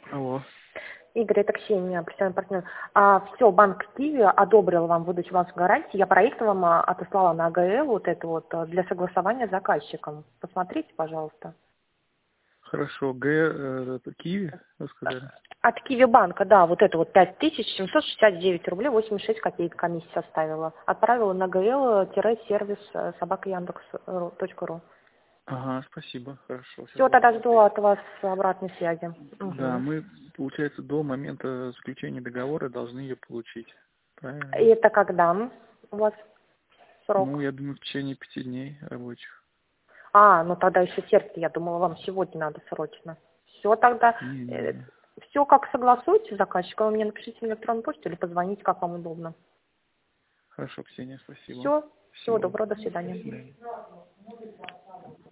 Алло. Игорь, это Ксения, профессиональный партнер. Все, банк Киви одобрил вам выдачу вас гарантии. Я проект вам отослала на АГЛ вот это вот для согласования с заказчиком. Посмотрите, пожалуйста. Хорошо. Это Киви, вы сказали? От Киви банка, да, вот это вот 5769 рублей 86 копеек комиссия составила. Отправила на gl-сервис собакаяндекс.ру. Ага, спасибо. Хорошо, сейчас Все, буду тогда жду смотреть. от вас обратной связи. Да, Угу. мы, получается, до момента заключения договора должны ее получить. И Правильно? это когда у вас Ну, срок? я думаю, в течение 5 дней рабочих. Ну тогда еще терпите, я думала, вам сегодня надо срочно. Все тогда, Не-не-не. все как согласуете с заказчиком, вы мне напишите на электронную почту или позвоните, как вам удобно. Хорошо, Ксения, спасибо. Все, всего Всего. доброго, до До свидания. свидания.